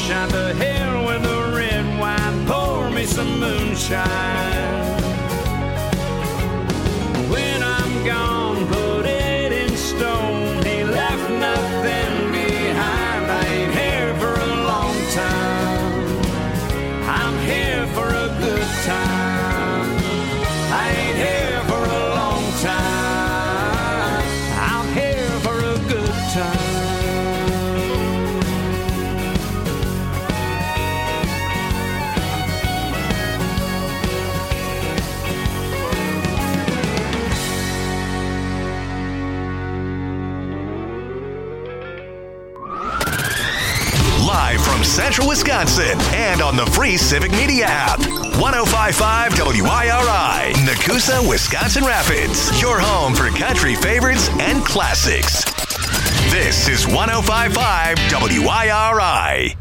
sunshine, to hell with the red wine, pour me some moonshine. When I'm gone, put it in stone, he left nothing behind. I ain't here for a long time, I'm here for a good time. I ain't here for a long time, I'm here for a good time. Live from Central Wisconsin and on the free Civic Media app. 105.5 WIRI, Nakusa, Wisconsin Rapids. Your home for country favorites and classics. This is 105.5 WIRI.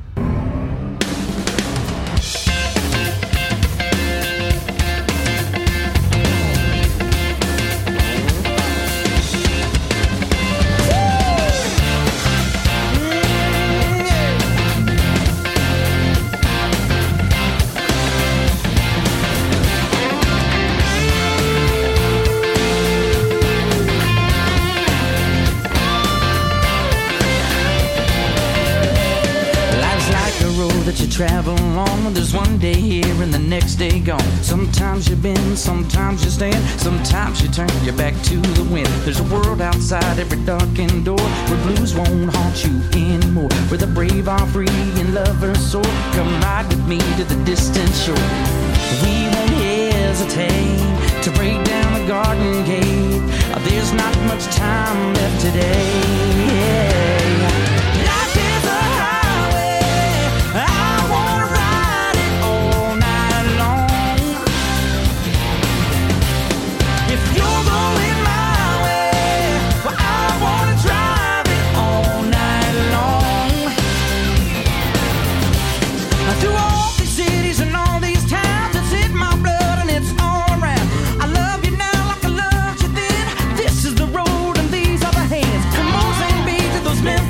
That you travel on, there's one day here and the next day gone. Sometimes you bend, sometimes you stand, sometimes you turn your back to the wind. There's a world outside every darkened door where blues won't haunt you anymore, where the brave are free and lovers soar. Come ride with me to the distant shore. We won't hesitate to break down the garden gate. There's not much time left today. These are the hands. Come on, St. B, to those men.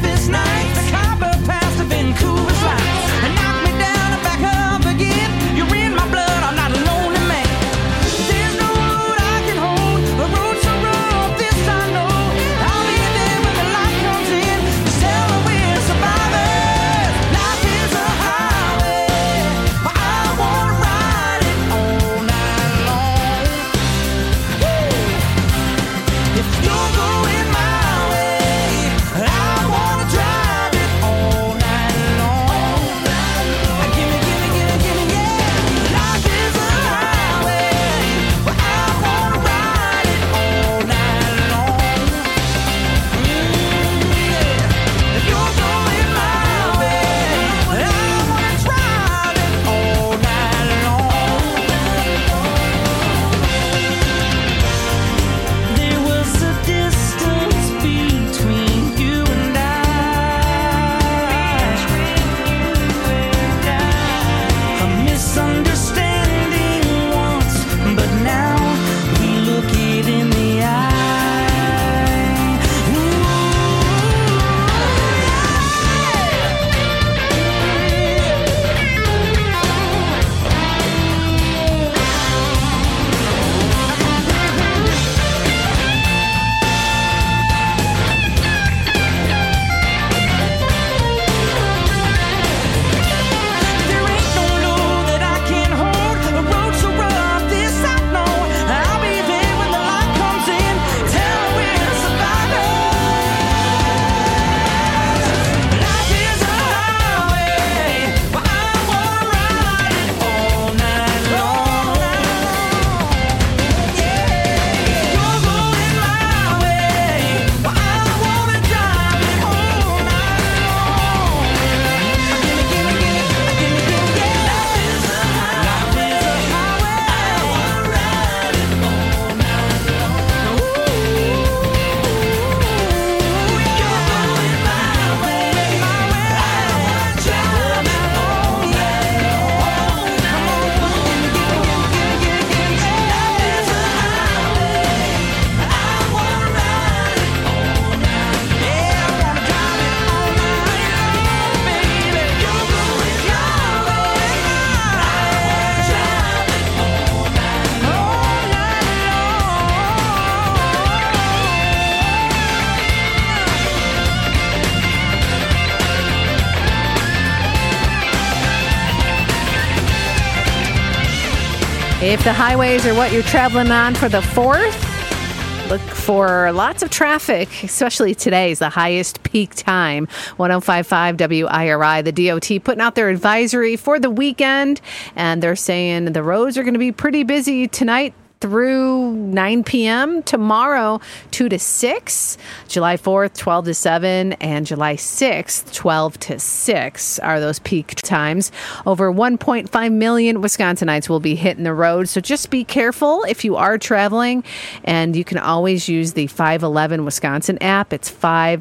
If the highways are what you're traveling on for the 4th, look for lots of traffic, especially today is the highest peak time. 105.5 WIRI, the DOT, putting out their advisory for the weekend, and they're saying the roads are going to be pretty busy tonight through 9 p.m. Tomorrow, 2 to 6. July 4th, 12 to 7. And July 6th, 12 to 6 are those peak times. Over 1.5 million Wisconsinites will be hitting the road. So just be careful if you are traveling. And you can always use the 511 Wisconsin app. It's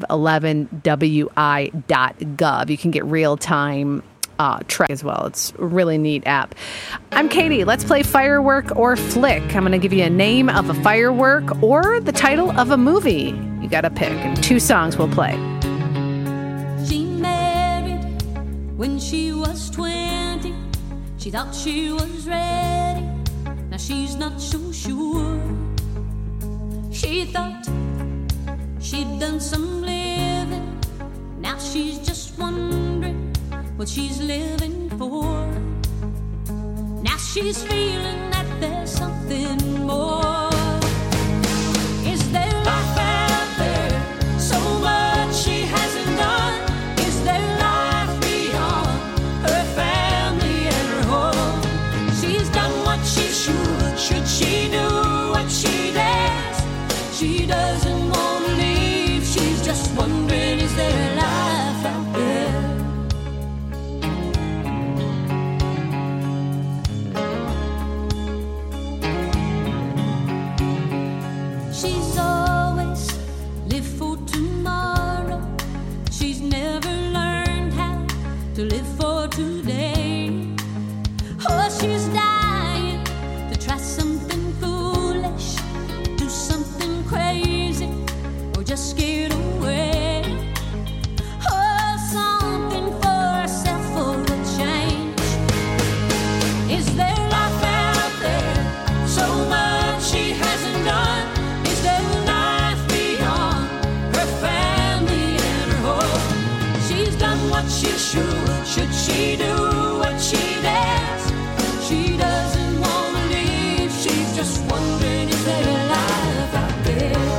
511wi.gov. You can get real-time track as well. It's a really neat app. I'm Katie. Let's play Firework or Flick. I'm going to give you a name of a firework or the title of a movie. You got to pick, and 2 songs will play. She married when she was 20. She thought she was ready. Now she's not so sure. She thought she'd done some living. Now she's just wondering what she's living for. Now she's feeling that there's something more. Is there life out there? So much she hasn't done. Is there life beyond her family and her home? She's done what she should. Should she do what she does? She doesn't want to leave. She's just wondering, is there life out there? She's always lived for tomorrow. She's never learned how to live for today. Oh, she's dying to try something foolish, do something crazy, or just scared away. Oh, something for herself for a change. Is there life out there? So much she hasn't done. Is there life beyond her family and her home? She's done what she should. Should she do what she does? She doesn't want to leave. She's just wondering, is there life out there?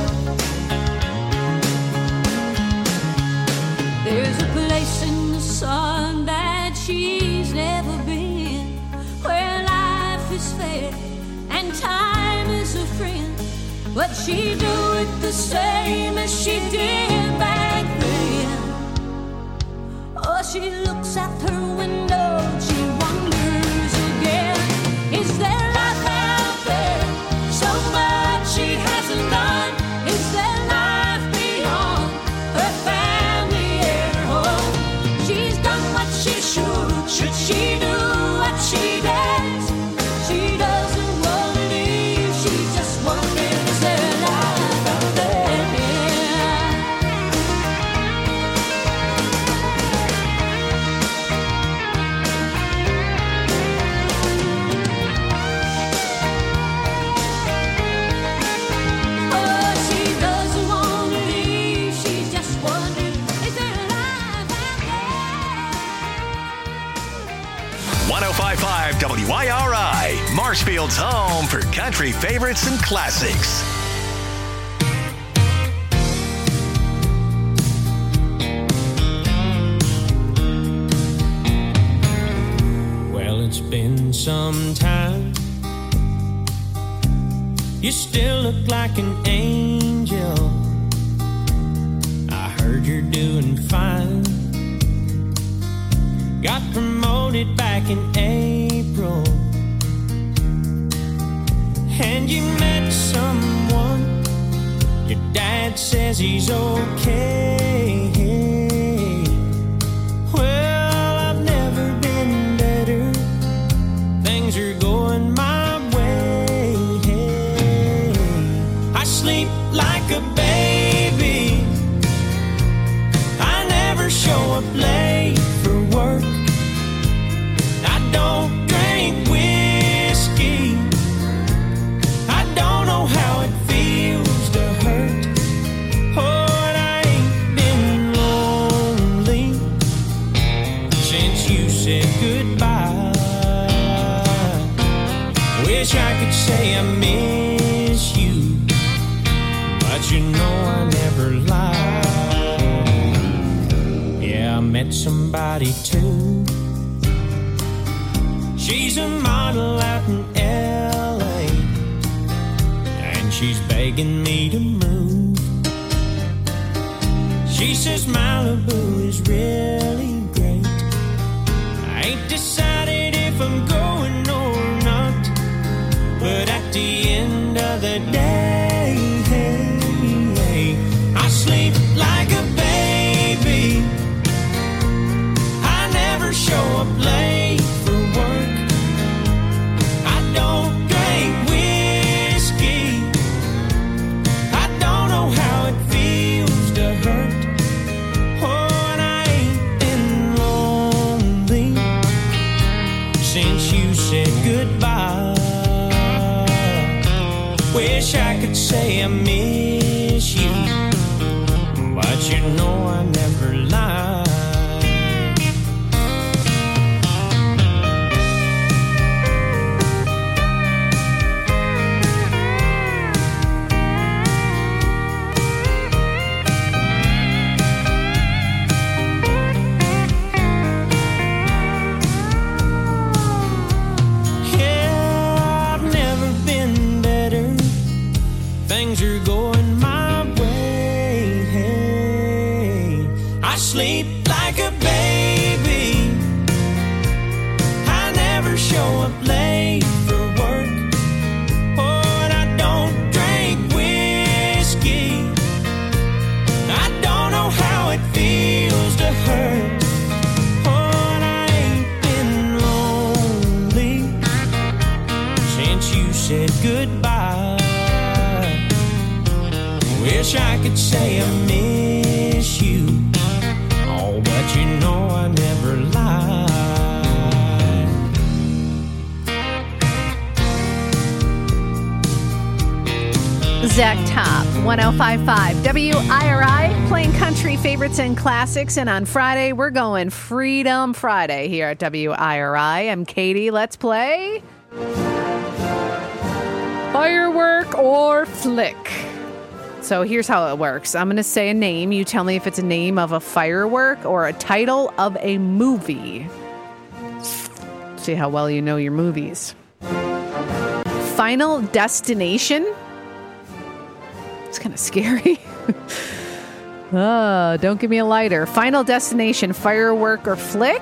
There's a place in the sun that she's never been, where life is fair and time is a friend. But she do it the same as she did back then. Oh, she looks out her window, she wonders again. Is there life out there? So much she hasn't done. Is there life beyond her family and her home? She's done what she should. Should she do what she does? She doesn't want to leave. She's just wondering, is there life out there? Oh, she doesn't want to leave. She's just wondering, is there life out there? 105.5 WIRI, Marshfield's home for country favorites and classics. Well, it's been some time. You still look like an angel. I heard you're doing fine. Got promoted back in April. And you met someone. Your dad says he's okay. Well, I've never been better. Things are going my way. I sleep like a baby. I never show up late for work. I don't drink whiskey. I don't know how it feels to hurt. Oh, and I ain't met somebody too. She's a model out in L.A. and she's begging me to move. She says Malibu is really great. I ain't decided if I'm going or not, but at the end of the day, I sleep like a baby. I never show up late for work. I don't drink whiskey. I don't know how it feels to hurt. Oh, and I ain't been lonely since you said goodbye. Wish I could say I miss you, but you know I never lie. Things are going my way. Hey, I sleep like a baby. I never show up late for work. Oh, and I don't drink whiskey. I don't know how it feels to hurt. Oh, and I ain't been lonely since you said goodbye. Wish I could say I miss you. Oh, but you know I never lie. Zach Top, 105.5 WIRI, playing country favorites and classics. And on Friday, we're going Freedom Friday here at WIRI. I'm Katie. Let's play Firework or Flick. So here's how it works. I'm going to say a name. You tell me if it's a name of a firework or a title of a movie. See how well you know your movies. Final Destination. It's kind of scary. Don't give me a lighter. Final Destination, firework or flick.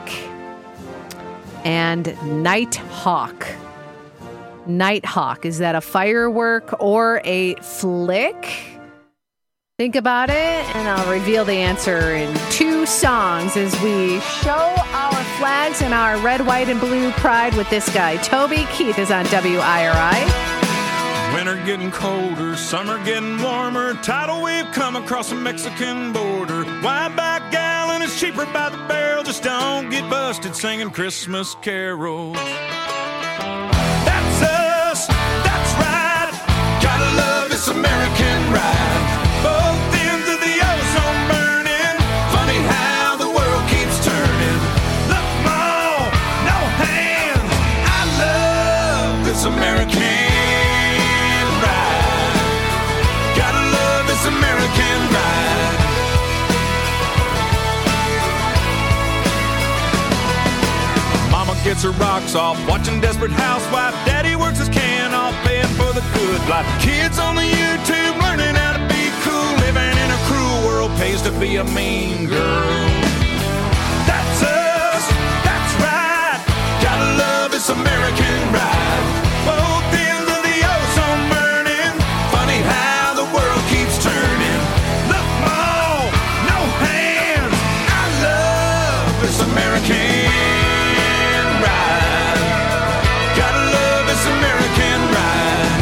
And Nighthawk. Nighthawk. Is that a firework or a flick? Think about it, and I'll reveal the answer in 2 songs as we show our flags and our red, white, and blue pride with this guy. Toby Keith is on WIRI. Winter getting colder, summer getting warmer. Tidal wave come across the Mexican border. Wide back gallon is cheaper by the barrel. Just don't get busted singing Christmas carols. That's us, that's right. Gotta love this American ride. Both ends of the ozone burning. Funny how the world keeps turning. Look, Mom, no hands. I love this American ride. Gotta love this American ride. Mama gets her rocks off, watching Desperate Housewife. Daddy works his can off, paying for the good life. Kids on the YouTube learning how to be cool. Living in a cruel world pays to be a mean girl. That's us, that's right. Gotta love this American ride. Both ends of the ozone burning. Funny how the world keeps turning. Look, Mom, no hands. I love this American ride. Gotta love this American ride.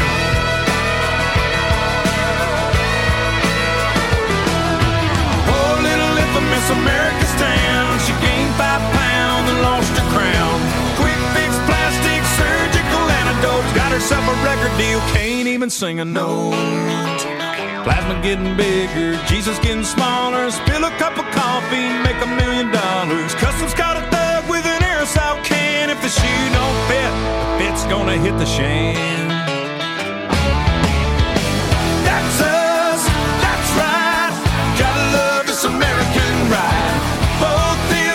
Oh, little infamous America's town. She gained 5 pounds and lost her crown. Quick fix, plastic, surgical antidotes. Got herself a record deal, can't even sing a note. Plasma getting bigger, Jesus getting smaller. Spill a cup of coffee, make $1 million. Customs caught a thug with an aerosol can. If the shoe don't fit, the fit's gonna hit the shan. That's us, that's right. Gotta love this American ride. Both the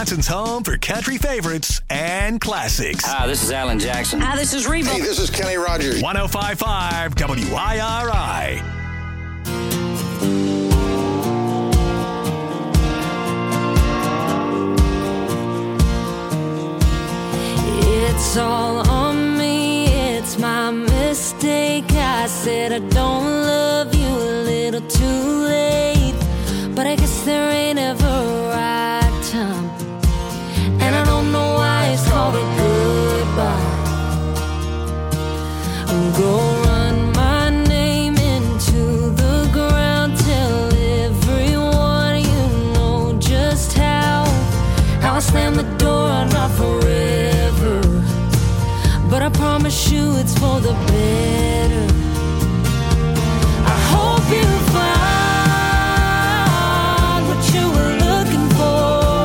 Wisconsin's home for country favorites and classics. Hi, this is Alan Jackson. Hi, this is Reba. Hey, this is Kenny Rogers. 105.5 WIRI. It's all on me, it's my mistake. I said I don't love you a little too late, but I guess there ain't ever a right time, and I don't know why it's called a goodbye. I'm gonna run my name into the ground, tell everyone you know just how I slam the door, not forever, but I promise you it's for the better. I hope you find what you were looking for.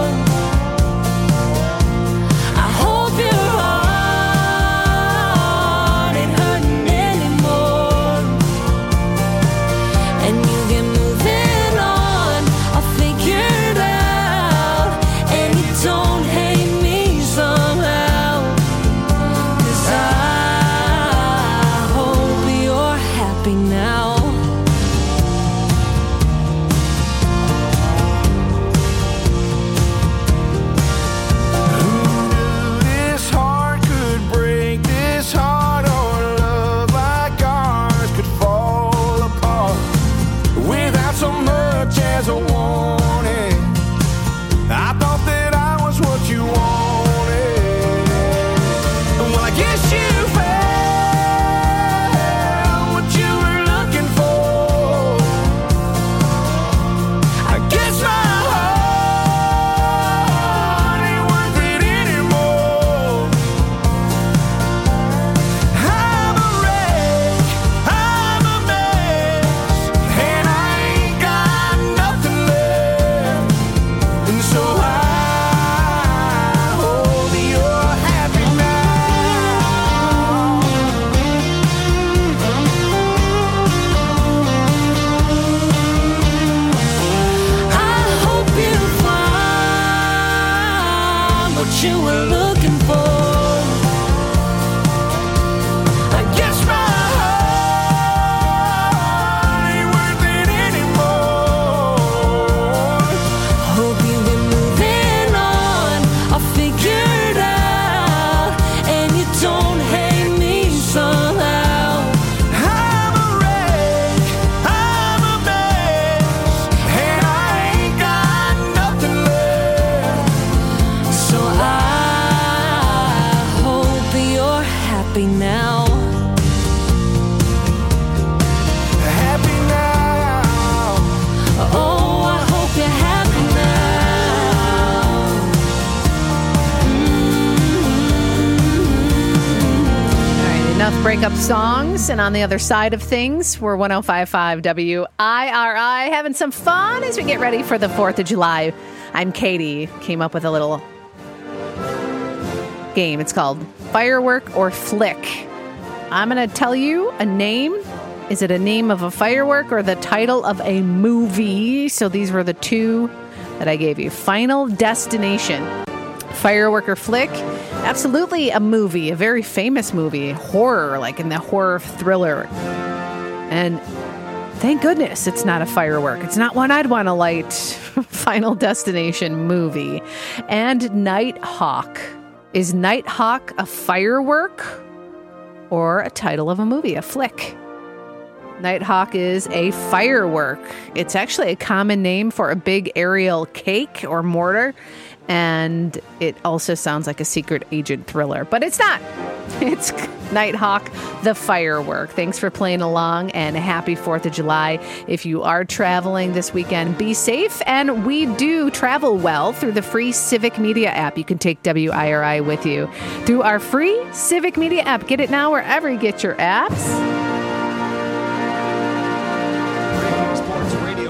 I hope your heart ain't hurting anymore, and you get moving on. I'll figure it out, and you don't hate me somehow, 'cause I hope you're happy now. This heart could break, this heart or love like ours could fall apart without so much as a warning. I thought that I was what you wanted. Well, I guess you found what you were looking for. I guess my heart ain't worth it anymore. I'm a wreck, I'm a mess, and I ain't got nothing left. And so I hope you're happy now. I hope you find what you were looking for. I guess my heart ain't worth it anymore. Hope you've been moving on. I'll figure it out, and you don't hate me somehow. I'm a wreck, I'm a mess, and I ain't got nothing left. So I hope you're happy now. Happy now. Oh, I hope you're happy now. All right, enough breakup songs. And on the other side of things, we're 105.5 WIRI, having some fun as we get ready for the 4th of July. I'm Katie. Came up with a little game. It's called Firework or Flick. I'm going to tell you a name. Is it a name of a firework or the title of a movie? So these were the two that I gave you. Final Destination. Firework or Flick? Absolutely a movie, a very famous movie. Horror, like in the horror thriller. And thank goodness it's not a firework. It's not one I'd want to light. Final Destination movie. And Nighthawk. Is Nighthawk a firework or a title of a movie, a flick? Nighthawk is a firework. It's actually a common name for a big aerial cake or mortar, and it also sounds like a secret agent thriller, but it's not. It's Nighthawk, the firework. Thanks for playing along, and happy 4th of July. If you are traveling this weekend, be safe, and we do travel well through the free Civic Media app. You can take WIRI with you through our free Civic Media app. Get it now wherever you get your apps. Sports radio show news.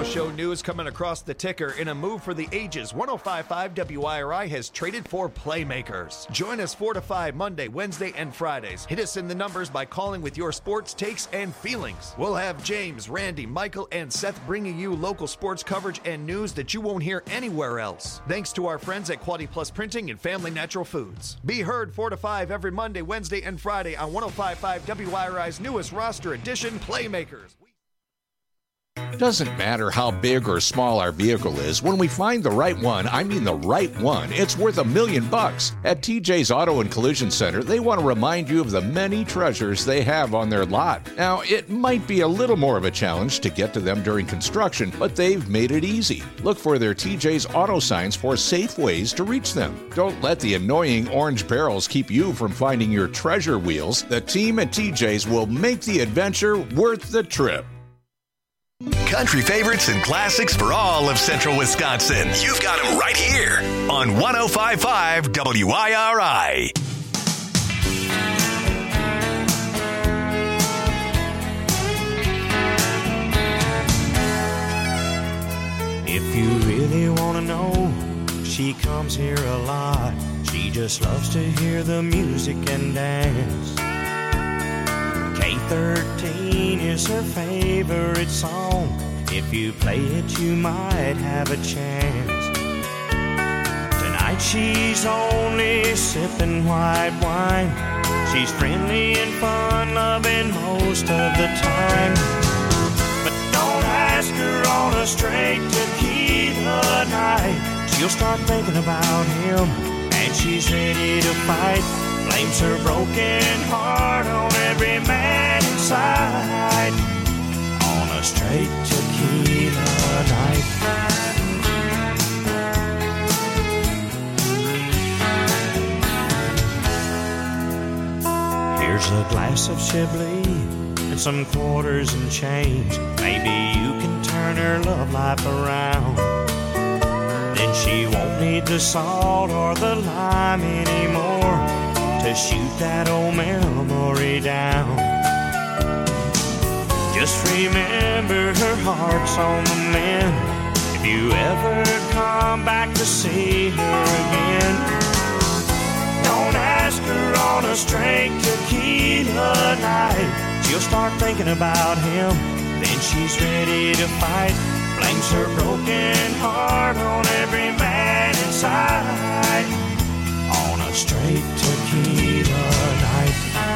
news coming across the ticker. In a move for the ages, 105.5 WIRI has traded for Playmakers. Join us 4 to 5 Monday, Wednesday, and Fridays. Hit us in the numbers by calling with your sports takes and feelings. We'll have James, Randy, Michael, and Seth bringing you local sports coverage and news that you won't hear anywhere else. Thanks to our friends at Quality Plus Printing and Family Natural Foods. Be heard 4 to 5 every Monday, Wednesday, and Friday on 105.5 WIRI's newest roster edition, Playmakers. Doesn't matter how big or small our vehicle is, when we find the right one, I mean the right one, it's worth $1 million. At TJ's Auto and Collision Center, they want to remind you of the many treasures they have on their lot. Now, it might be a little more of a challenge to get to them during construction, but they've made it easy. Look for their TJ's Auto signs for safe ways to reach them. Don't let the annoying orange barrels keep you from finding your treasure wheels. The team at TJ's will make the adventure worth the trip. Country favorites and classics for all of Central Wisconsin. You've got them right here on 105.5 WIRI. If you really want to know, she comes here a lot. She just loves to hear the music and dance. K13 is her favorite song. If you play it, you might have a chance. Tonight she's only sipping white wine. She's friendly and fun-loving most of the time. But don't ask her on a straight tequila night. She'll start thinking about him, and she's ready to fight. Blames her broken heart on every man inside. On a straight tequila night. Here's a glass of Chablis and some quarters and change. Maybe you can turn her love life around. Then she won't need the salt or the lime anymore to shoot that old memory down. Just remember her heart's on the mend. If you ever come back to see her again, don't ask her on a straight tequila night. She'll start thinking about him, then she's ready to fight. Blames her broken heart on every man inside. On a straight tequila night.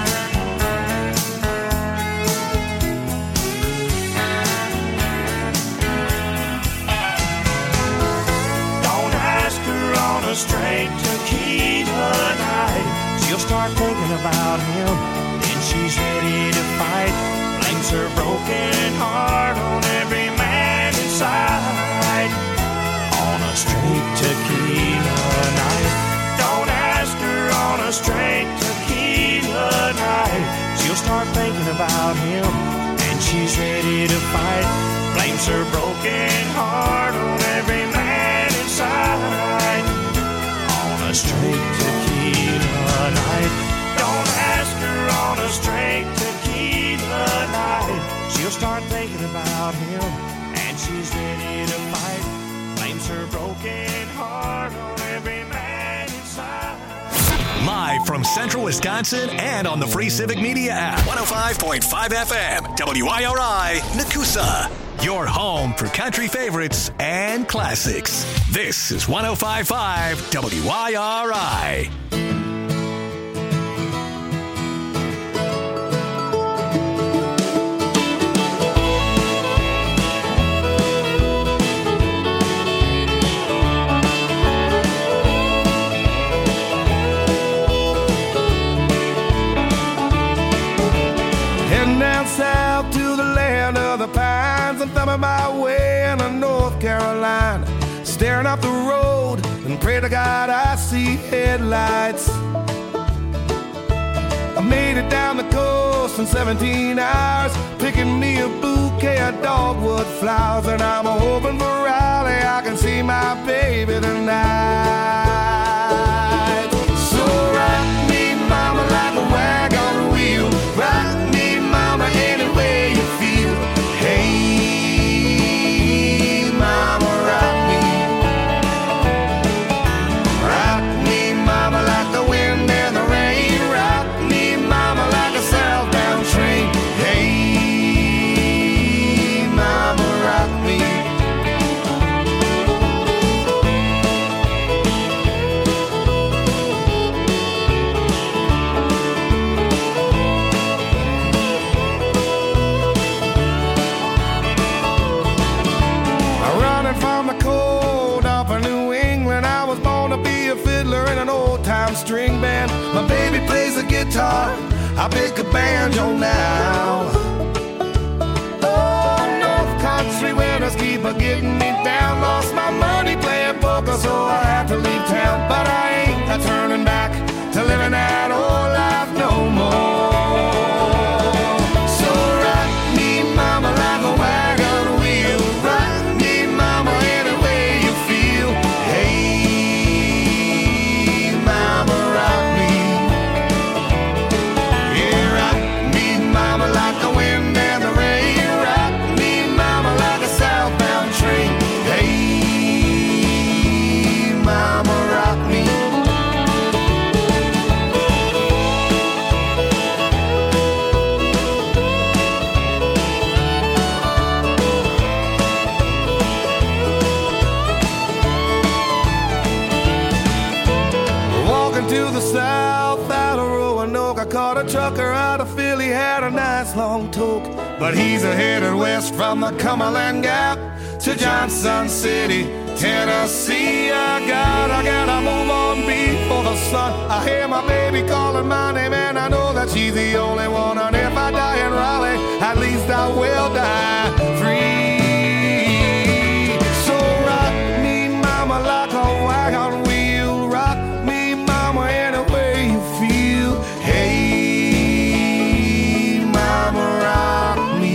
Don't ask her on a straight tequila night. She'll start thinking about him, then she's ready to fight. Blames her broken heart on every man inside. On a straight tequila night. Don't ask her on a straight tequila night. She'll start thinking about him, and she's ready to fight. Blames her broken heart on every man inside. On a straight tequila night. Don't ask her on a straight tequila night. She'll start thinking about him, and she's ready to fight. Blames her broken heart on every man inside. Live from Central Wisconsin and on the free Civic Media app. 105.5 FM, WIRI, Nakusa. Your home for country favorites and classics. This is 105.5 WIRI. South to the land of the pines, I'm thumbing my way into North Carolina, staring up the road and pray to God I see headlights. I made it down the coast in 17 hours, picking me a bouquet of dogwood flowers, and I'm hoping for Raleigh I can see my baby tonight. So rock me, mama, like a wagon wheel. Rock me, mama, any way you feel. Hey, string band. My baby plays the guitar, I pick a banjo now. Oh, North Country winners keep a getting me down. Lost my money playing poker, so I had to leave town. But I ain't a turning back to living that old life no more. So rock me, mama, like a wagon wheel. Rock me, mama, any way you feel. Hey, mama, rock me. Yeah, rock me, mama, like the wind and the rain. Rock me, mama, like a southbound train. Hey, mama, rock me. Walking to the south out of Roanoke, I caught a trucker out of Philly, had a nice long toke. But he's headed west from the Cumberland Gap to Johnson City, Tennessee. I gotta move on before the sun. I hear my baby calling my name, and I know that she's the only one. And if I die in Raleigh, at least I will die free. So rock me, mama, like a wagon wheel. Rock me, mama, any way you feel. Hey, mama, rock me.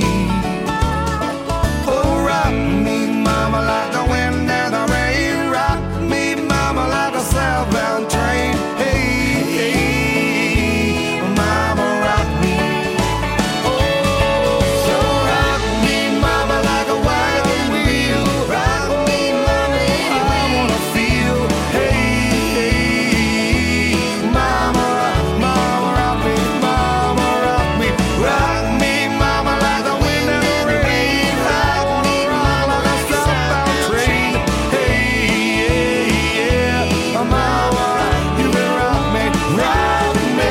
Oh, rock me, mama, like the wind and the rain. Rock me, mama, like a southbound train. Hey, hey, mama, rock me. Oh, so rock me, mama, like a wagon wheel. Rock me, mama, I wanna feel. Hey, hey, mama, rock me, mama, rock me. Rock me, mama, like the wind and the rain. Rock me, mama, like a southbound train. Hey, yeah, mama, you can rock me, rock me.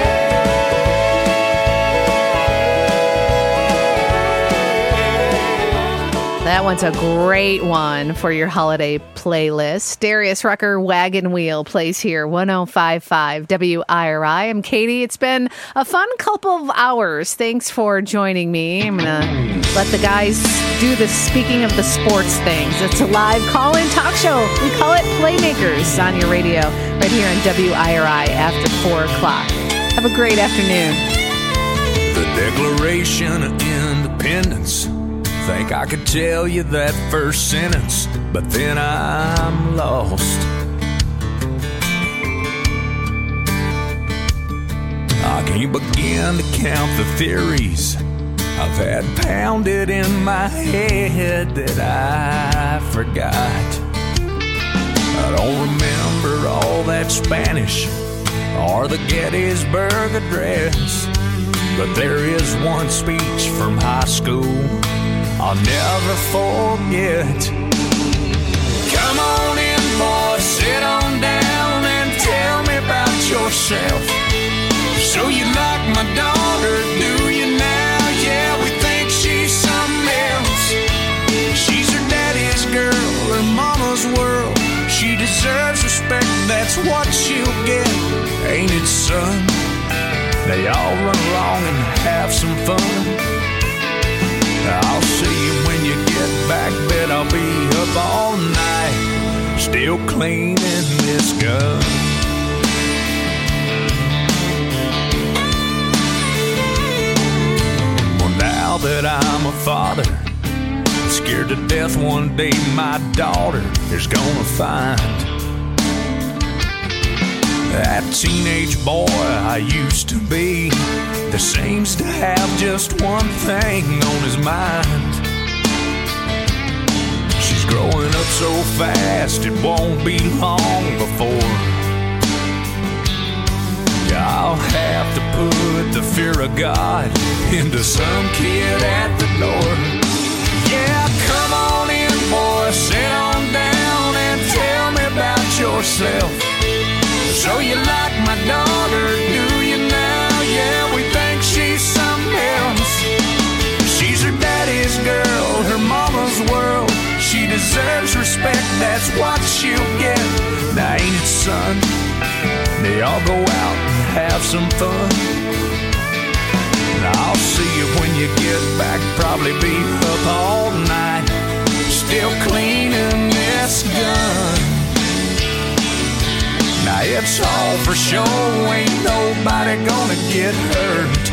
That one's a great one for your holiday playlist. Darius Rucker, Wagon Wheel, plays here, 105.5 WIRI. I'm Katie. It's been a fun couple of hours. Thanks for joining me. I'm going to let the guys do the speaking of the sports things. It's a live call-in talk show. We call it Playmakers on your radio right here on WIRI after 4 o'clock. Have a great afternoon. The Declaration of Independence. Think I could tell you that first sentence, but then I'm lost. I can't begin to count the theories I've had pounded in my head that I forgot. I don't remember all that Spanish or the Gettysburg Address, but there is one speech from high school I'll never forget. Come on in, boy, sit on down and tell me about yourself. So you like my daughter, do you now? Yeah, we think she's something else. She's her daddy's girl, her mama's world. She deserves respect, that's what she'll get. Ain't it, son? They all run along and have some fun. I'll see you when you get back, bet I'll be up all night, still cleaning this gun. Well, now that I'm a father, I'm scared to death one day my daughter is gonna find that teenage boy I used to be that seems to have just one thing on his mind. She's growing up so fast it won't be long before I'll have to put the fear of God into some kid at the door. Yeah, come on in, boy, sit on down and tell me about yourself. So you like my daughter, do you now? Yeah, we think she's something else. She's her daddy's girl, her mama's world. She deserves respect, that's what she'll get. Now ain't it, son? They all go out and have some fun. I'll see you when you get back. Probably be up all night, still cleaning this gun. Now it's all for show, ain't nobody gonna get hurt.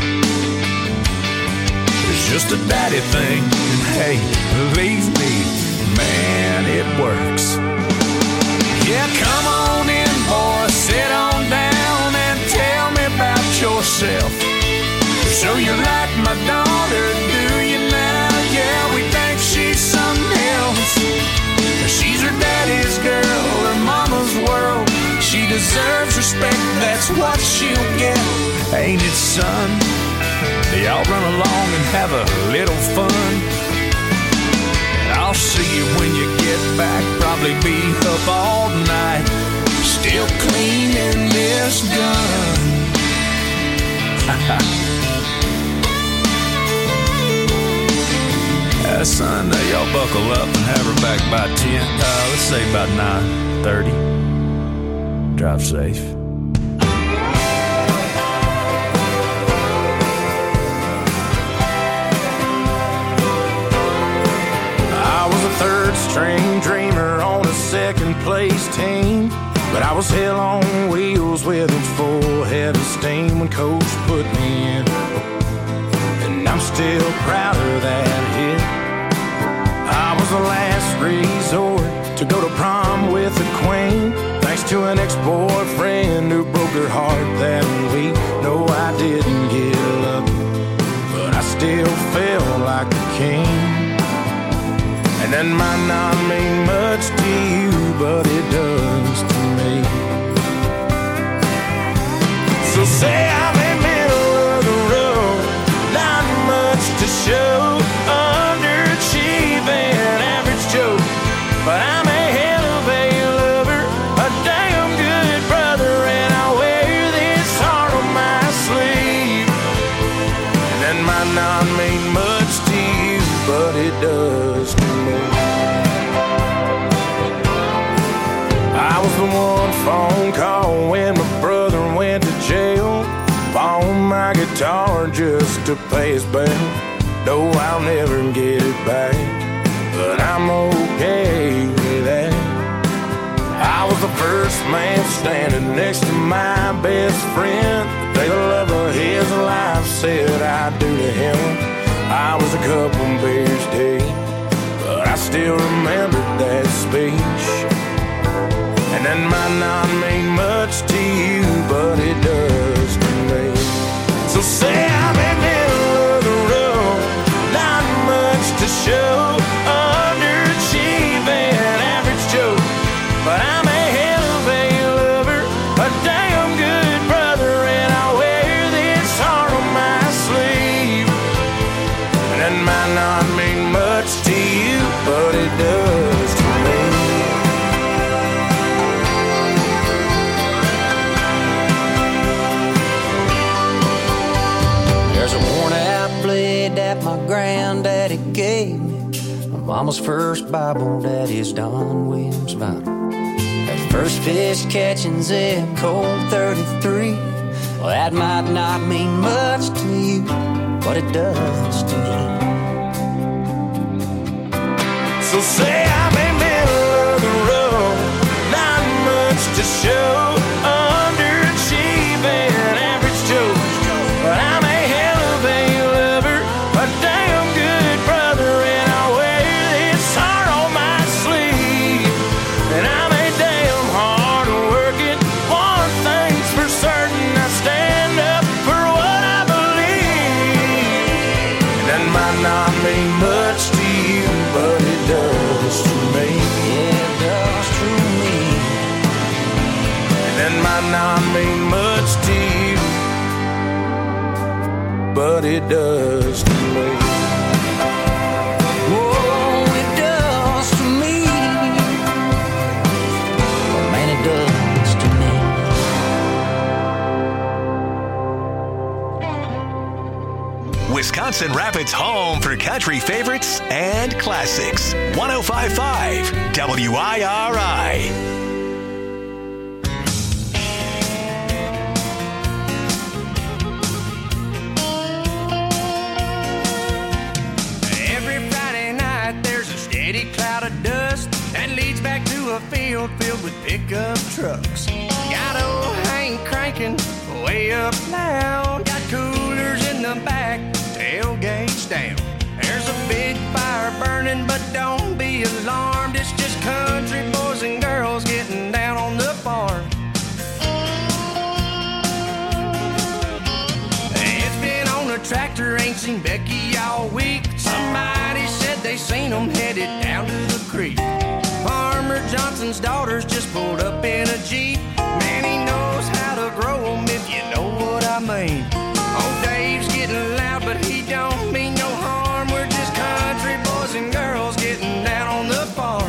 It's just a daddy thing, and hey, believe me, man, it works. Yeah, come on in, boy, sit on down and tell me about yourself. So you like my daughter, do you now? Yeah, we think she's something else. She's her daddy's girl, her mama's world. She deserves respect, that's what she'll get. Ain't it, son? They all run along and have a little fun. And I'll see you when you get back. Probably be up all night, still cleaning this gun. Son, y'all buckle up and have her back by 10. Let's say about 9:30. Drive safe. I was a third string dreamer on a second place team, but I was hell on wheels with a full head of steam when coach put me in, and I'm still proud of that hit. I was the last resort to go to prom with a queen, thanks to an ex-boyfriend who broke her heart that week. No, I didn't get lucky, but I still felt like a king. And that might not mean much to you, but it does to me. So say I'm in the middle of the road, not much to show, underachieving, average Joe, but I'm a hell of a lover, a damn good brother, and I wear this heart on my sleeve. And that might not mean much to you, but it does to me. I was the one phone call when my brother went to jail, pawned my guitar just to pay his bail. No, I'll never get it back, but I'm okay with that. I was the first man standing next to my best friend, the day the love of his life said I do to him. I was a couple beers deep, but I still remember that speech. And that might not mean much to you, but it does to me. So say I'm in the middle of the road, not much to show, underachieving, average Joe, but I'm a hell of a lover, a damn good brother, and I wear this heart on my sleeve. And that might not mean much to you, but it does to me. There's a worn-out blade that my granddaddy gave me, my mama's first Bible, daddy's Don Williams vinyl. That first fish catching Zeb Cold 33, well, that might not mean much to you, but it does to me. So say I'm in the middle of the road, not much to show, underachieving, average Joe, but I'm a hell of a lover, a damn good brother, and I wear this heart on my sleeve. And I'm a damn hard working, one thing's for certain, I stand up for what I believe. And that might not mean much to you, but it does to me. Yeah, it does to me. And that might not mean much to you, but it does to me. Oh, it does to me. Oh, man, it does to me. Wisconsin Rapids' home for country favorites and classics. 105.5 WIRI. steady cloud of dust that leads back to a field filled with pickup trucks. Got old Hank cranking way up loud. Got coolers in the back, tailgates down. There's a big fire burning, but don't be alarmed. It's just country boys and girls getting down on the farm. It's been on a tractor, ain't seen Becky all week. Somebody said they seen them headed down to the creek. Farmer Johnson's daughters just pulled up in a Jeep. Man, he knows how to grow them, if you know what I mean. Old Dave's getting loud, but he don't mean no harm. We're just country boys and girls getting down on the farm.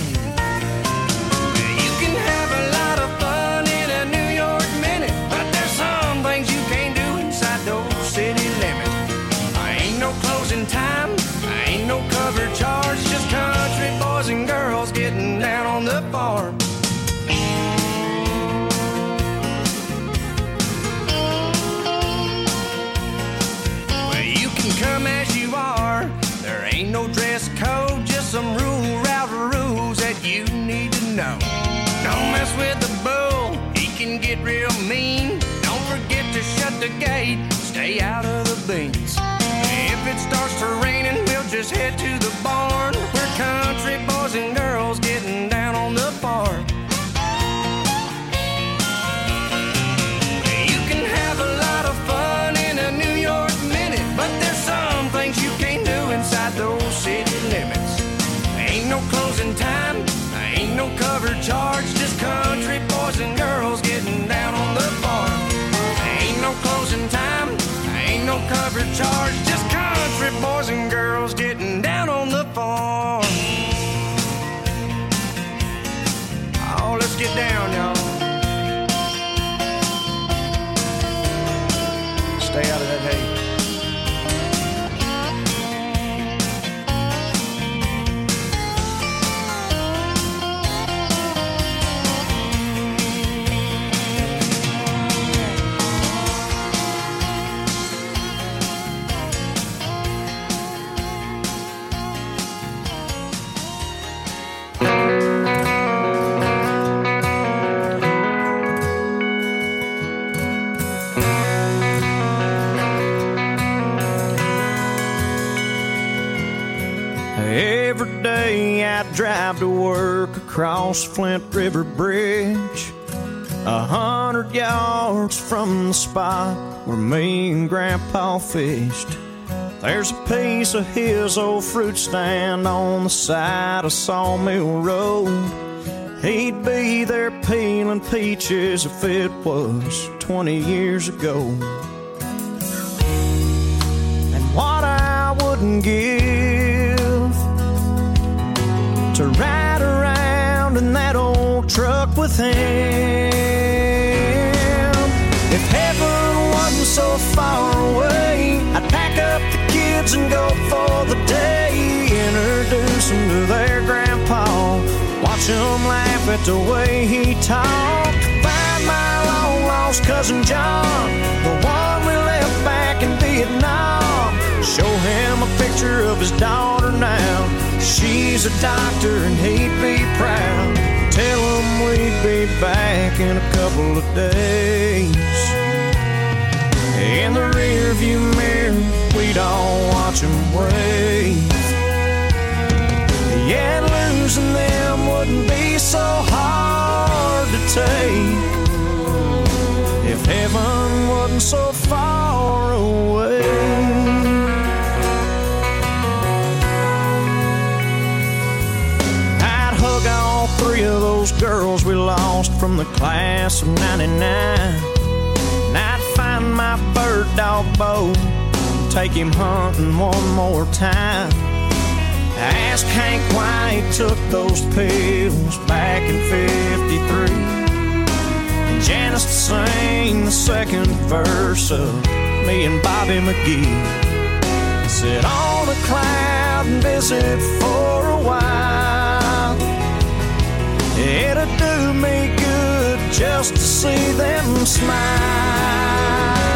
You can have a lot of fun in a New York minute, but there's some things you can't do inside those city limits. Ain't no closing time, ain't no cover charge, just country boys and girls getting down on the farm. Well, you can come as you are, there ain't no dress code, just some route rules that you need to know. Don't mess with the bull, he can get real mean. Don't forget to shut the gate, stay out of the beans. If it starts to raining, we'll just head to the barn. We're country boys and girls getting down on the farm. You can have a lot of fun in a New York minute, but there's some things you can't do inside those city limits. Ain't no closing time, ain't no cover charge, just country boys and girls getting down on the farm. Ain't no closing time, ain't no cover charge, just country boys and girls getting down on the farm. Oh, let's get down, y'all. Stay out of that hay. Every day I drive to work across Flint River Bridge, 100 yards from the spot where me and Grandpa fished. There's a piece of his old fruit stand on the side of Sawmill Road. He'd be there peeling peaches if it was 20 years ago. And what I wouldn't give to ride around in that old truck with him. If heaven wasn't so far away, I'd pack up the kids and go for the day. Introduce them to their grandpa, watch them laugh at the way he talked. Find my long lost cousin John, the one we left back in Vietnam. Show him a picture of his daughter now. She's a doctor and he'd be proud. Tell him we'd be back in a couple of days. In the rear view mirror, we'd all watch him wave. Yeah, losing them wouldn't be so hard to take if heaven wasn't so far away. All three of those girls we lost from the class of 99. And I'd find my bird dog Bo, take him hunting one more time. Ask Hank why he took those pills back in '53. And Janice to sing the second verse of me and Bobby McGee. Sit on a cloud and visit for a while. It'd do me good just to see them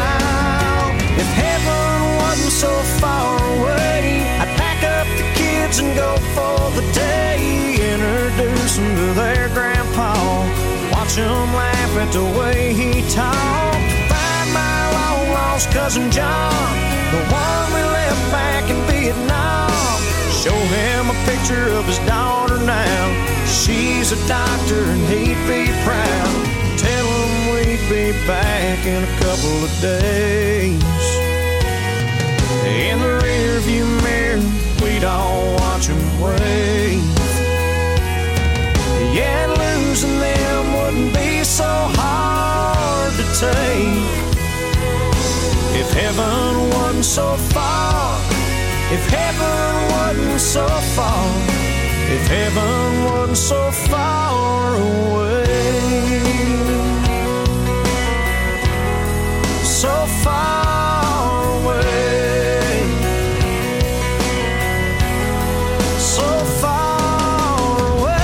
smile. If heaven wasn't so far away, I'd pack up the kids boots and go for the day. Introduce them to their grandpa. Watch him laugh at the way he talked. Find my long-lost cousin John, the one we left back in Vietnam. Show him a picture of his daughter now. She's a doctor and he'd be proud. Tell him we'd be back in a couple of days. In the rearview mirror, we'd all watch him wave. Yeah, losing them wouldn't be so hard to take if heaven wasn't so far. If heaven wasn't so far. If heaven wasn't so far away. So far away. So far away.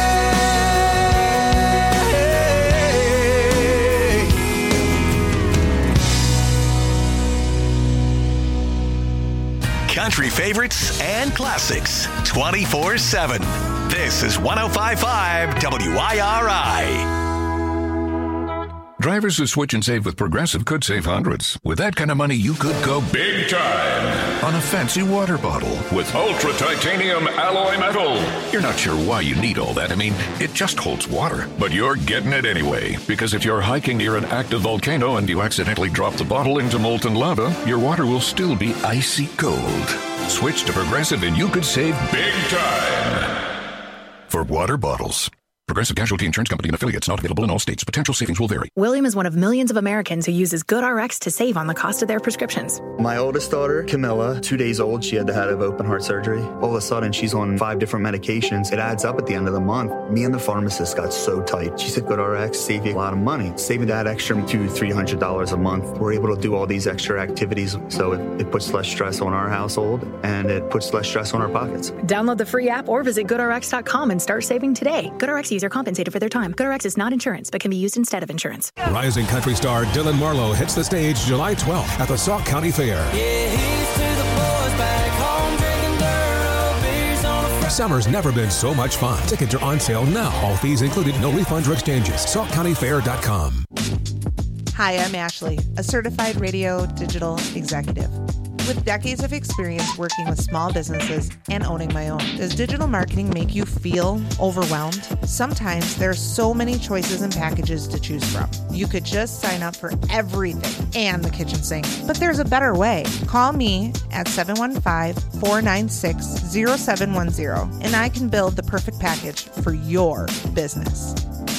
Country favorites and classics 24/7. This is 105.5 WIRI. Drivers who switch and save with Progressive could save hundreds. With that kind of money, you could go big time on a fancy water bottle with ultra titanium alloy metal. You're not sure why you need all that. I mean, it just holds water. But you're getting it anyway. Because if you're hiking near an active volcano and you accidentally drop the bottle into molten lava, your water will still be icy cold. Switch to Progressive and you could save big time. For water bottles. Progressive Casualty Insurance Company and affiliates, not available in all states. Potential savings will vary. William is one of millions of Americans who uses GoodRx to save on the cost of their prescriptions. My oldest daughter, Camilla, 2 days old, she had to have open heart surgery. All of a sudden, she's on 5 different medications. It adds up at the end of the month. Me and the pharmacist got so tight. She said, GoodRx, save you a lot of money. Saving that extra $200-300 a month. We're able to do all these extra activities, so it puts less stress on our household, and it puts less stress on our pockets. Download the free app or visit GoodRx.com and start saving today. GoodRx user compensated for their time. GoodRx is not insurance, but can be used instead of insurance. Rising country star Dylan Marlowe hits the stage July 12th at the Sauk County Fair. Summer's never been so much fun. Tickets are on sale now. All fees included, no refunds or exchanges. SaukCountyFair.com. Hi, I'm Ashley, a certified radio digital executive. With decades of experience working with small businesses and owning my own, does digital marketing make you feel overwhelmed? Sometimes there are so many choices and packages to choose from. You could just sign up for everything and the kitchen sink. But there's a better way. Call me at 715-496-0710 and I can build the perfect package for your business.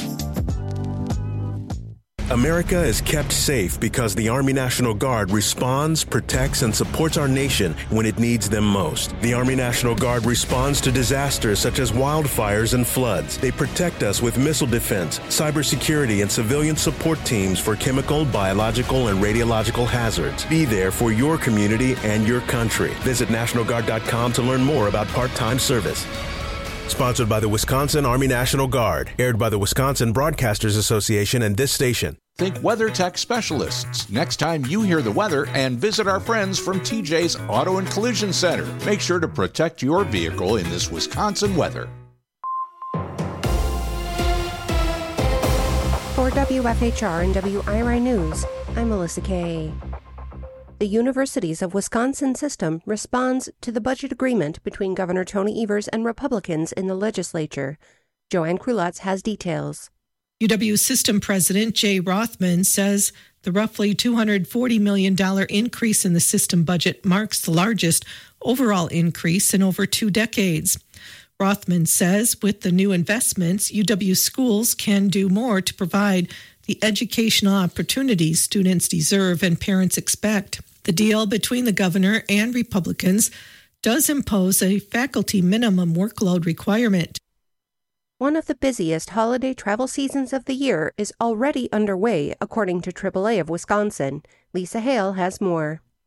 America is kept safe because the Army National Guard responds, protects, and supports our nation when it needs them most. The Army National Guard responds to disasters such as wildfires and floods. They protect us with missile defense, cybersecurity, and civilian support teams for chemical, biological, and radiological hazards. Be there for your community and your country. Visit NationalGuard.com to learn more about part-time service. Sponsored by the Wisconsin Army National Guard. Aired by the Wisconsin Broadcasters Association and this station. Think WeatherTech specialists next time you hear the weather and visit our friends from TJ's Auto and Collision Center. Make sure to protect your vehicle in this Wisconsin weather. For WFHR and WIRI News, I'm Melissa Kay. The Universities of Wisconsin system responds to the budget agreement between Governor Tony Evers and Republicans in the legislature. Joanne Krulotz has details. UW System President Jay Rothman says the roughly $240 million increase in the system budget marks the largest overall increase in over 2 decades. Rothman says with the new investments, UW schools can do more to provide the educational opportunities students deserve and parents expect. The deal between the governor and Republicans does impose a faculty minimum workload requirement. One of the busiest holiday travel seasons of the year is already underway, according to AAA of Wisconsin. Lisa Hale has more.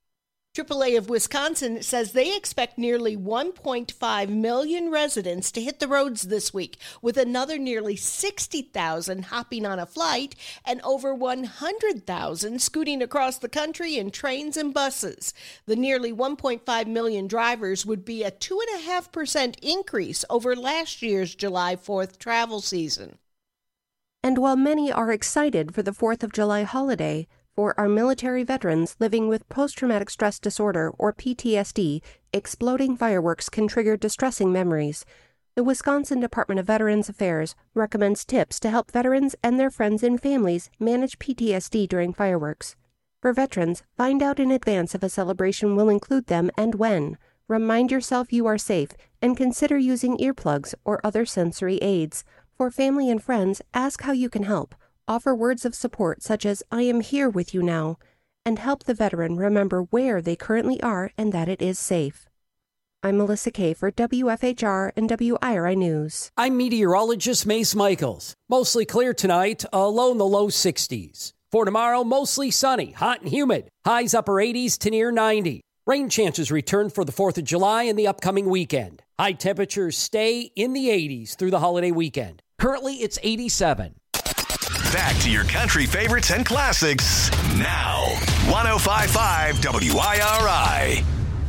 AAA of Wisconsin says they expect nearly 1.5 million residents to hit the roads this week, with another nearly 60,000 hopping on a flight and over 100,000 scooting across the country in trains and buses. The nearly 1.5 million drivers would be a 2.5% increase over last year's July 4th travel season. And while many are excited for the 4th of July holiday, for our military veterans living with post-traumatic stress disorder, or PTSD, exploding fireworks can trigger distressing memories. The Wisconsin Department of Veterans Affairs recommends tips to help veterans and their friends and families manage PTSD during fireworks. For veterans, find out in advance if a celebration will include them and when. Remind yourself you are safe and consider using earplugs or other sensory aids. For family and friends, ask how you can help. Offer words of support such as, "I am here with you now," and help the veteran remember where they currently are and that it is safe. I'm Melissa Kay for WFHR and WIRI News. I'm meteorologist Mace Michaels. Mostly clear tonight, a low in the low 60s. For tomorrow, mostly sunny, hot and humid. Highs upper 80s to near 90. Rain chances return for the 4th of July and the upcoming weekend. High temperatures stay in the 80s through the holiday weekend. Currently, it's 87. Back to your country favorites and classics now. 105.5 WIRI.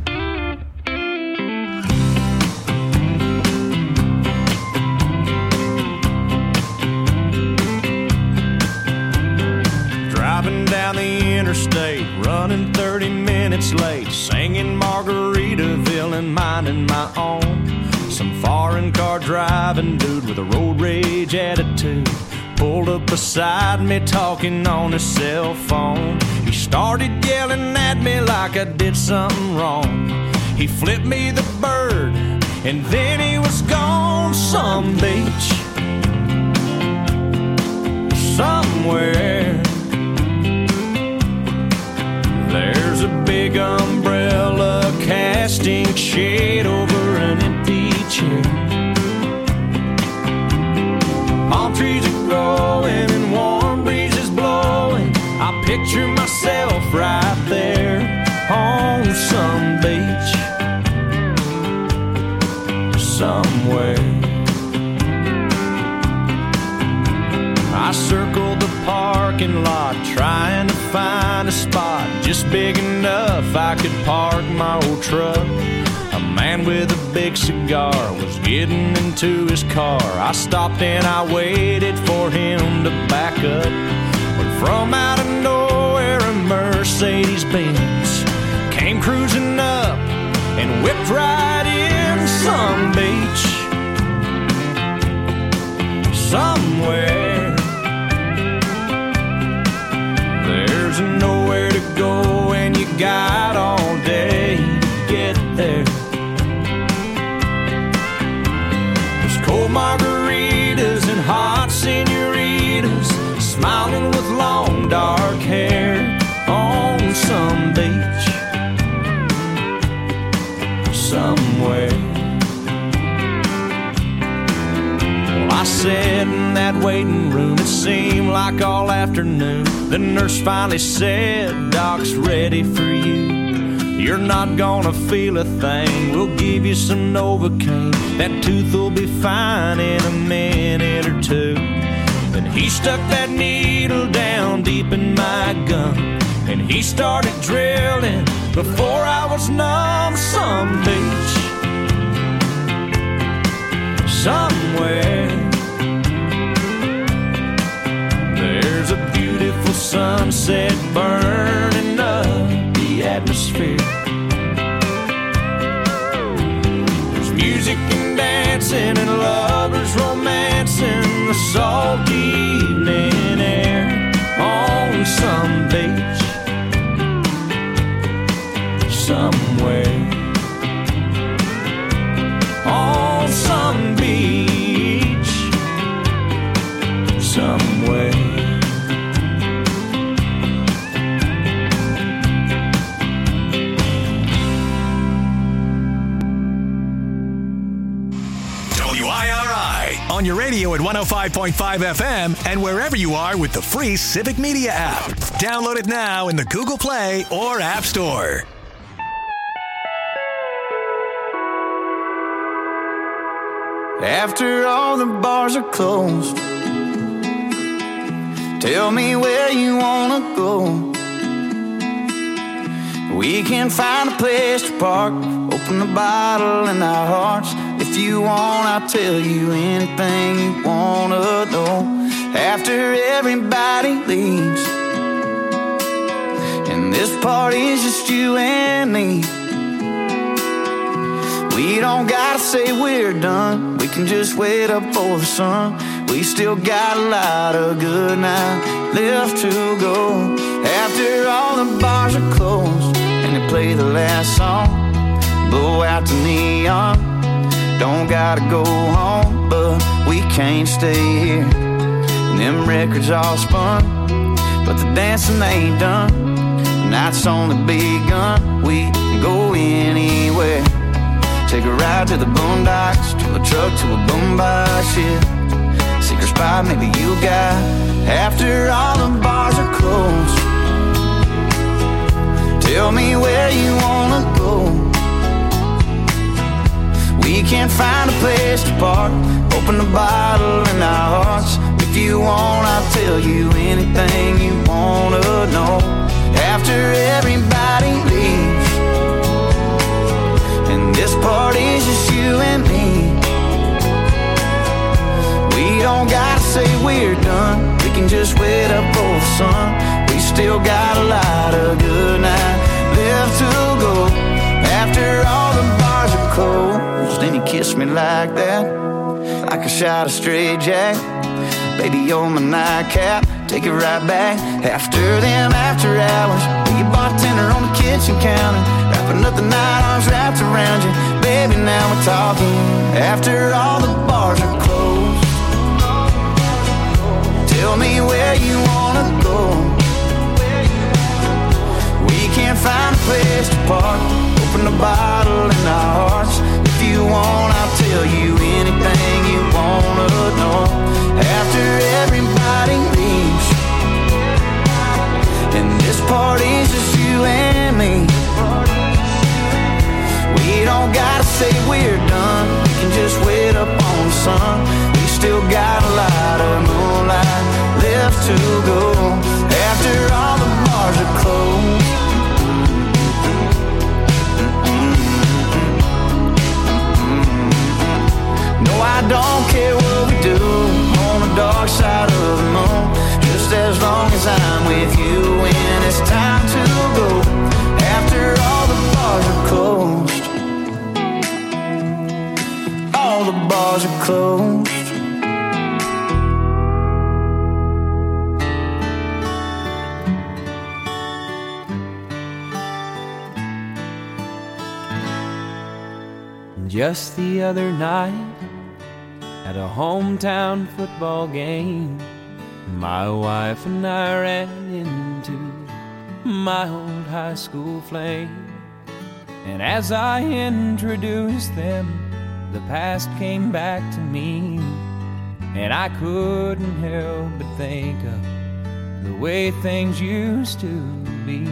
Driving down the interstate, running 30 minutes late, singing Margaritaville and minding my own. Some foreign car driving dude with a road rage attitude pulled up beside me talking on his cell phone. He started yelling at me like I did something wrong. He flipped me the bird and then he was gone. Some beach somewhere, there's a big umbrella casting shade over an empty chair. Palm trees are growing and warm breezes blowing. I picture myself right there on some beach somewhere. I circled the parking lot trying to find a spot just big enough I could park my old truck. A man with a big cigar was getting into his car. I stopped and I waited for him to back up. When from out of nowhere a Mercedes-Benz came cruising up and whipped right in. Some beach somewhere, there's nowhere to go and you got all day to get there. There's cold margaritas and hot senoritas smiling with long dark hair on some beach somewhere. Well, I sat in that waiting room, it seemed like all afternoon. The nurse finally said, "Doc's ready for you. You're not gonna feel a thing. We'll give you some Novocaine. That tooth will be fine in a minute or two." Then he stuck that needle down deep in my gum and he started drilling before I was numb. Some beach somewhere, there's a beautiful sunset burning up the atmosphere. There's music and dancing and lovers romancing the salty evening air on some beach somewhere. On some beach somewhere. WIRI on your radio at 105.5 FM and wherever you are with the free Civic Media app. Download it now in the Google Play or App Store. After all the bars are closed, tell me where you wanna go. We can find a place to park, open the bottle in our hearts. If you want, I'll tell you anything you wanna know. After everybody leaves, and this party's just you and me, we don't gotta say we're done. We can just wait up for the sun. We still got a lot of good night left to go. After all the bars are closed and they play the last song, blow out the neon. Don't gotta go home, but we can't stay here. And them records all spun, but the dancing ain't done. The night's only begun. We can go anywhere. Take a ride to the boondocks, to a truck, to a boombox, yeah. Secret spot maybe you got. After all the bars are closed, tell me where you wanna go. We can't find a place to park, open the bottle in our hearts. If you want, I'll tell you anything you wanna know. After everybody leaves, and this party's just you and me, we don't gotta say we're done. We can just wait up for the sun. We still got a lot of good night left to go. After all the bars are closed, then you kiss me like that, like a shot of straight jack. Baby, you're my nightcap, take it right back. After them after hours, be a bartender on the kitchen counter, wrapping up the night, arms wrapped around you. Baby, now we're talking. After all the bars are closed, tell me where you wanna go. We can't find a place to park, open the bottle in our hearts. If you want, I'll tell you anything you wanna know. After everybody leaves, and this party's just you and me, we don't gotta say we're done. We can just wait up on the sun. We still got a lot of moonlight left to go. After all the bars are closed, no, I don't care what we do on the dark side of the moon, just as long as I'm with you when it's time to go. After all the bars are closed, all the bars are closed. Just the other night, at a hometown football game, my wife and I ran into my old high school flame. And as I introduced them, the past came back to me, and I couldn't help but think of the way things used to be.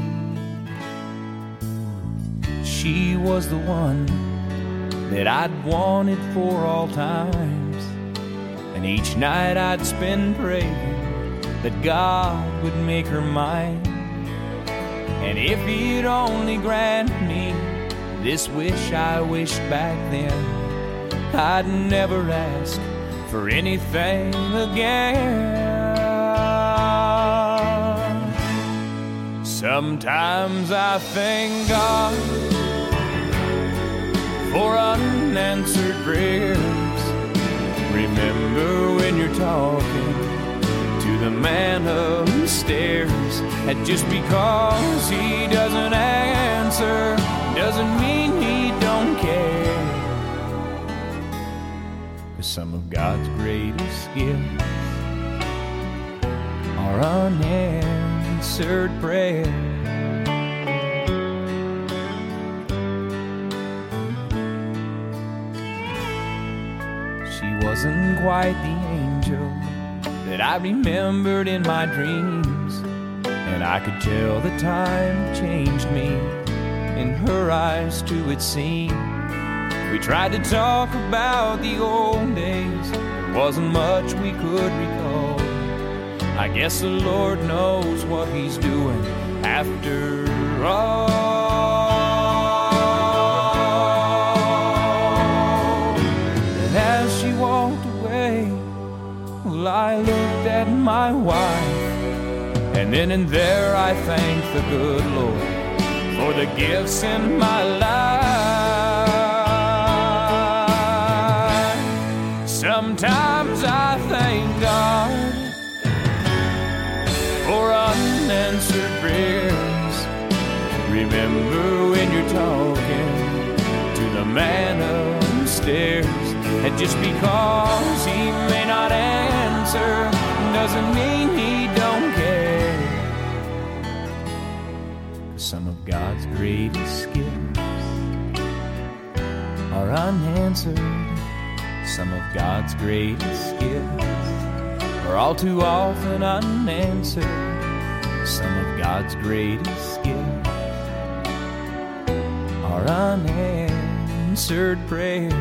She was the one that I'd wanted for all times, and each night I'd spend praying that God would make her mine. And if he'd only grant me this wish I wished back then, I'd never ask for anything again. Sometimes I thank God for unanswered prayers. Remember when you're talking to the man upstairs, and just because he doesn't answer doesn't mean he don't care. 'Cause some of God's greatest gifts are unanswered prayers. Wasn't quite the angel that I remembered in my dreams, and I could tell the time changed me. In her eyes too it seemed We tried to talk about the old days. There wasn't much we could recall. I guess the Lord knows what he's doing after all. And as she walked away, well, I looked at my wife, and then and there I thanked the good Lord for the gifts in my life. Sometimes I thank God for unanswered prayers. Remember when you're talking to the man upstairs, and just because he may not answer doesn't mean he don't care. Some of God's greatest gifts are unanswered. Some of God's greatest gifts are all too often unanswered. Some of God's greatest gifts are unanswered prayers.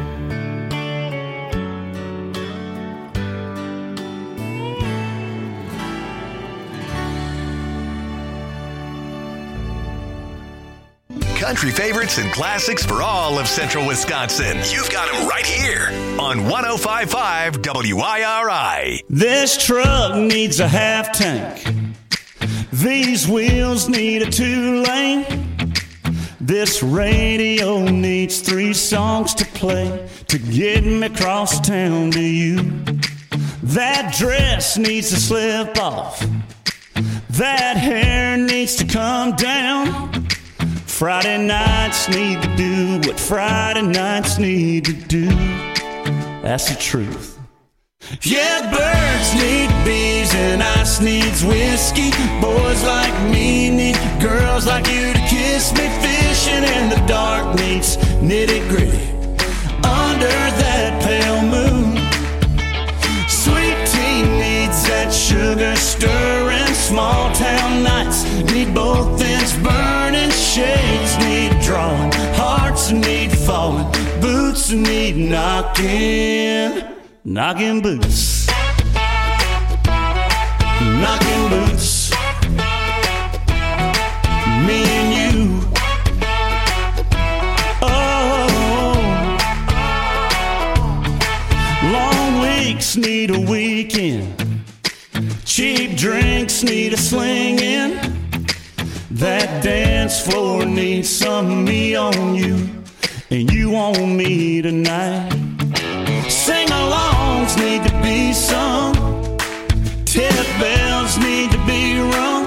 Country favorites and classics for all of Central Wisconsin. You've got them right here on 105.5 WIRI. This truck needs a half tank. These wheels need a 2-lane. This radio needs 3 songs to play to get me across town to you. That dress needs to slip off. That hair needs to come down. Friday nights need to do what Friday nights need to do. That's the truth. Yeah, birds need bees and ice needs whiskey. Boys like me need girls like you to kiss me. Fishing in the dark needs nitty gritty under that pale moon. Sweet tea needs that sugar stirring. Small town nights need both ends burning. Shades need drawing, hearts need falling, boots need knocking boots, knocking boots. Me and you. Oh, long weeks need a weekend. Cheap drinks need a swinging. That dance floor needs some of me on you, and you on me tonight. Sing-alongs need to be sung. Tip bells need to be rung.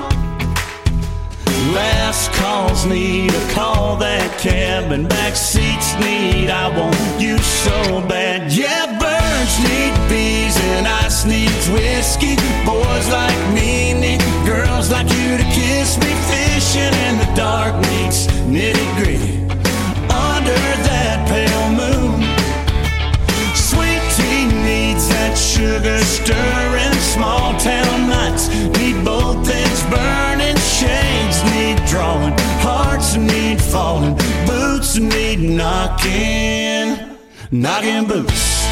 Last calls need a call that cab, and back seats need I want you so bad. Yeah, birds need bees and ice needs whiskey. Boys like me need girls like you to kiss me. Fishing in the dark needs nitty gritty under that pale moon. Sweet tea needs that sugar stirring. Small town nights need both ends burning. Shades need drawing, hearts need falling, boots need knocking boots,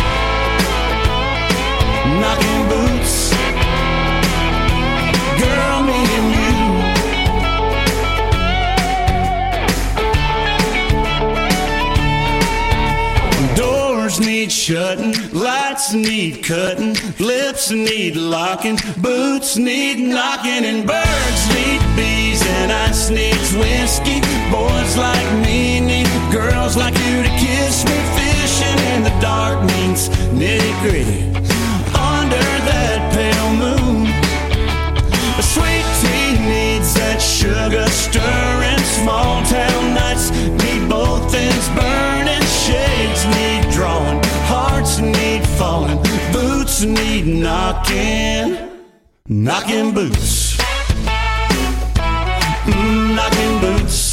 knocking boots. Girl, me and you. Doors need shutting, lights need cutting, lips need locking, boots need knocking, and birds need bees and ice needs whiskey. Boys like me need girls like you to kiss me. Fishing in the dark needs nitty gritty under that pale moon. A sweet tea needs that sugar stirring. Small town nights need both ends burning. Shades need drawing, hearts need falling, boots need knocking boots, knocking boots.